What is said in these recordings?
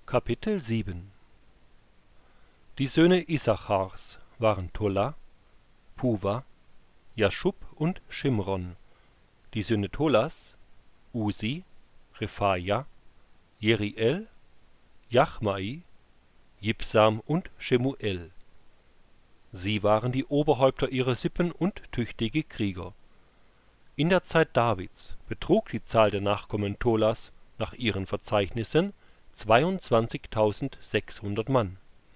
Kapitel 7 Die Söhne Issachars waren Tola, Puwa, Jaschub und Schimron, die Söhne Tolas, Usi, Rephaja, Jeriel, Jachmai, Jibsam und Schemuel. Sie waren die Oberhäupter ihrer Sippen und tüchtige Krieger. In der Zeit Davids betrug die Zahl der Nachkommen Tolas nach ihren Verzeichnissen 22.600 Mann.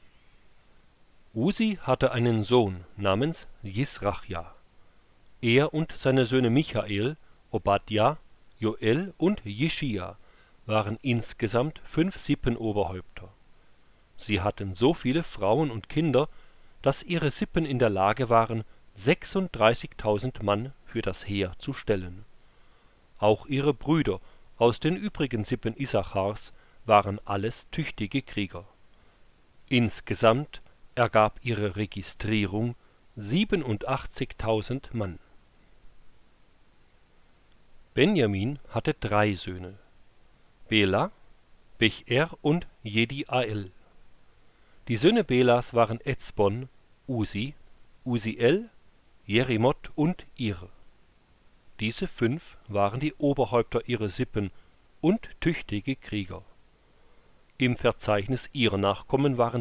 Usi hatte einen Sohn namens Jisrachja. Er und seine Söhne Michael, Obadja, Joel und Jischia waren insgesamt 5 Sippenoberhäupter. Sie hatten so viele Frauen und Kinder, dass ihre Sippen in der Lage waren, 36.000 Mann für das Heer zu stellen. Auch ihre Brüder aus den übrigen Sippen Issachars waren alles tüchtige Krieger. Insgesamt ergab ihre Registrierung 87.000 Mann. Benjamin hatte 3 Söhne: Bela, Becher und Jediael. Die Söhne Belas waren Ezbon, Usi, Usiel, Jerimoth und Ir. Diese 5 waren die Oberhäupter ihrer Sippen und tüchtige Krieger. Im Verzeichnis ihrer Nachkommen waren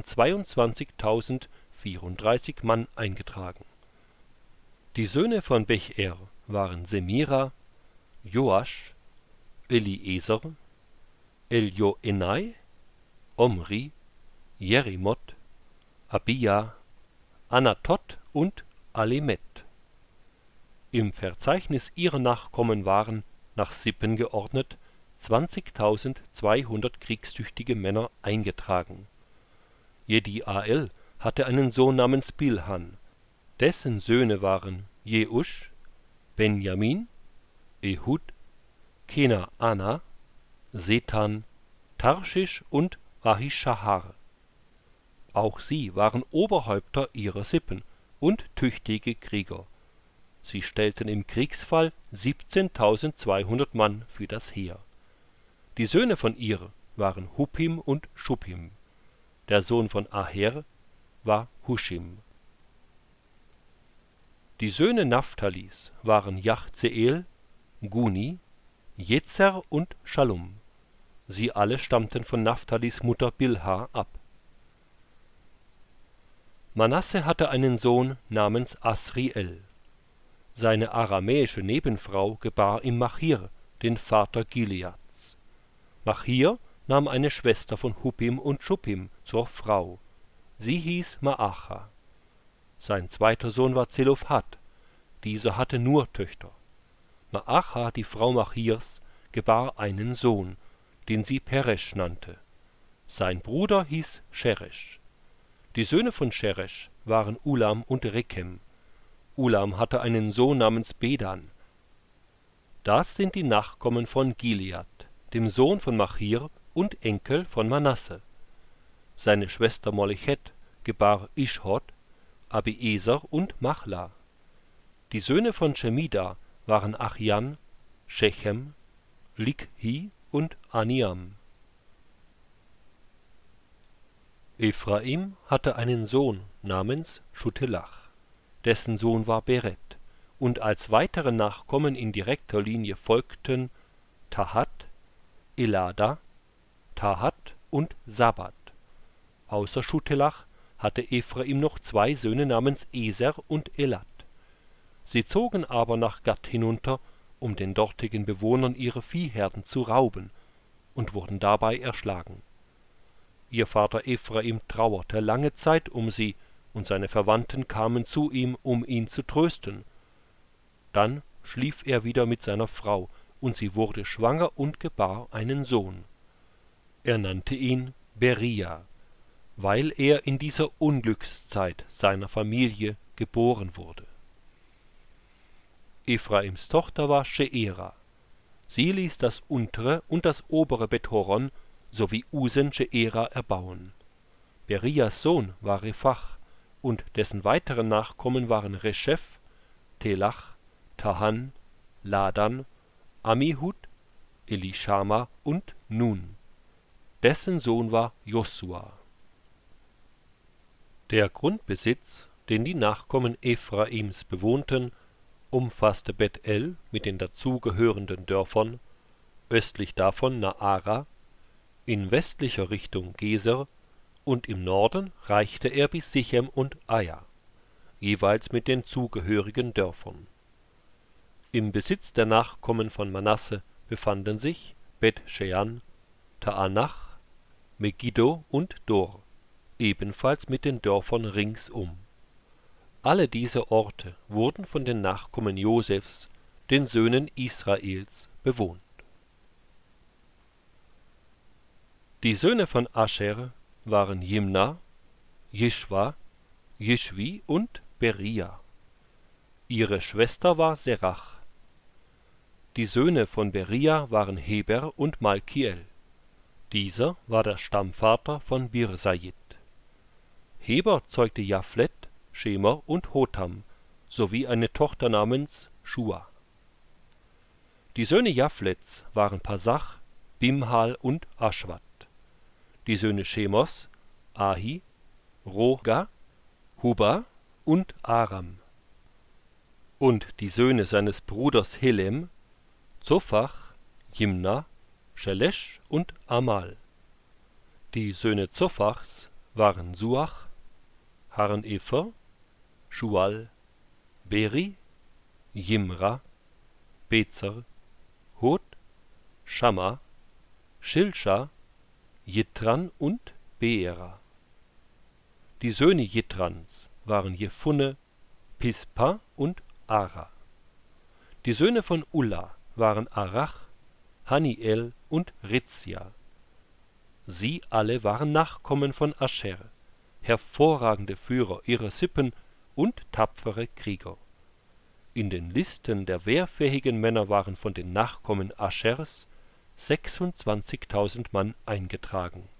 22.034 Mann eingetragen. Die Söhne von Becher waren Semira, Joasch, Eliezer, Eljoenai, Omri, Jerimoth, Abia, Anatot und Alemet. Im Verzeichnis ihrer Nachkommen waren, nach Sippen geordnet, 20.200 kriegstüchtige Männer eingetragen. Jediael hatte einen Sohn namens Bilhan. Dessen Söhne waren Jeusch, Benjamin, Ehud, Kenaana, Setan, Tarschisch und Ahischahar. Auch sie waren Oberhäupter ihrer Sippen und tüchtige Krieger. Sie stellten im Kriegsfall 17.200 Mann für das Heer. Die Söhne von Ir waren Huppim und Schuppim. Der Sohn von Aher war Huschim. Die Söhne Naphtalis waren Jachzeel, Guni, Jetzer und Schallum. Sie alle stammten von Naphtalis Mutter Bilha ab. Manasse hatte einen Sohn namens Asriel. Seine aramäische Nebenfrau gebar ihm Machir, den Vater Gileads. Machir nahm eine Schwester von Huppim und Schuppim zur Frau. Sie hieß Maacha. Sein zweiter Sohn war Zelophat. Dieser hatte nur Töchter. Maacha, die Frau Machirs, gebar einen Sohn, den sie Peresch nannte. Sein Bruder hieß Scheresch. Die Söhne von Scheresch waren Ulam und Rekem. Ulam hatte einen Sohn namens Bedan. Das sind die Nachkommen von Gilead, dem Sohn von Machir und Enkel von Manasse. Seine Schwester Molechet gebar Ischhod, Abieser und Machla. Die Söhne von Schemida waren Achian, Shechem, Likhi und Aniam. Ephraim hatte einen Sohn namens Schutelach. Dessen Sohn war Beret, und als weitere Nachkommen in direkter Linie folgten Tahat, Elada, Tahat und Sabbat. Außer Schutelach hatte Ephraim noch 2 Söhne namens Eser und Elat. Sie zogen aber nach Gad hinunter, um den dortigen Bewohnern ihre Viehherden zu rauben, und wurden dabei erschlagen. Ihr Vater Ephraim trauerte lange Zeit um sie, und seine Verwandten kamen zu ihm, um ihn zu trösten. Dann schlief er wieder mit seiner Frau, und sie wurde schwanger und gebar einen Sohn. Er nannte ihn Beria, weil er in dieser Unglückszeit seiner Familie geboren wurde. Ephraims Tochter war Sheera. Sie ließ das untere und das obere Bet-Horon sowie Usen-Sheera erbauen. Berias Sohn war Rephach, und dessen weitere Nachkommen waren Reschef, Telach, Tahan, Ladan, Amihud, Elishama und Nun. dessen Sohn war Josua. Der Grundbesitz, den die Nachkommen Ephraims bewohnten, umfasste Bet-El mit den dazugehörenden Dörfern, östlich davon Naara, in westlicher Richtung Geser und im Norden reichte er bis Sichem und Aja, jeweils mit den zugehörigen Dörfern. Im Besitz der Nachkommen von Manasse befanden sich Bet-Shean, Taanach, Megiddo und Dor, ebenfalls mit den Dörfern ringsum. Alle diese Orte wurden von den Nachkommen Josefs, den Söhnen Israels, bewohnt. Die Söhne von Ascher waren Jimna, Jischwa, Jischwi und Beria. Ihre Schwester war Serach. Die Söhne von Beria waren Heber und Malkiel. Dieser war der Stammvater von Birsajit. Heber zeugte Japhlet, Schemer und Hotam, sowie eine Tochter namens Schua. Die Söhne Japhlets waren Pasach, Bimhal und Aschwat. Die Söhne Schemos, Ahi, Roga, Huba und Aram. Und die Söhne seines Bruders Helem, Zophach, Jimna, Shelesh und Amal. Die Söhne Zophachs waren Suach, Harnefer, Schual, Beri, Jimra, Bezer, Hod, Schamma, Schilscha, Jitran und Beera. Die Söhne Jitrans waren Jefunne, Pispa und Ara. Die Söhne von Ulla waren Arach, Haniel und Ritzia. Sie alle waren Nachkommen von Ascher, hervorragende Führer ihrer Sippen und tapfere Krieger. In den Listen der wehrfähigen Männer waren von den Nachkommen Aschers 26.000 Mann eingetragen